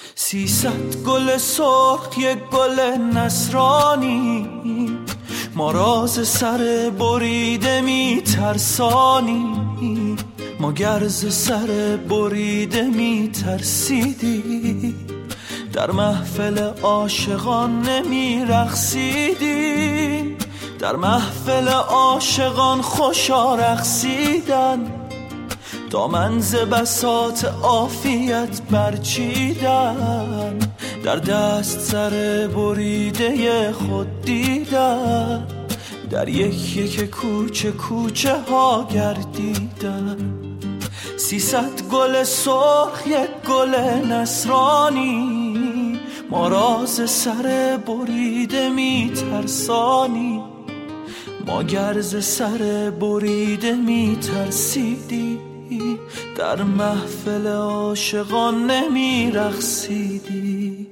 300 گل سرخ یک گل نصرانی، ما راز سر بریده می ترسانی، ما گرز سر بریده می ترسیدی، در محفل عاشقان نمی رقصیدی، در محفل عاشقان خوشا رقصیدن، دامن ز بساط عافیت برچیدن، در دست سر بریده خود دیدن، در یک یک کوچه کوچه ها گردیدن. 300 گل سرخ یک گل نصرانی، ما راز سر بریده می ترسانی، ما گرز سر بریده می ترسیدی، در محفل عاشقان نمی رقصیدی.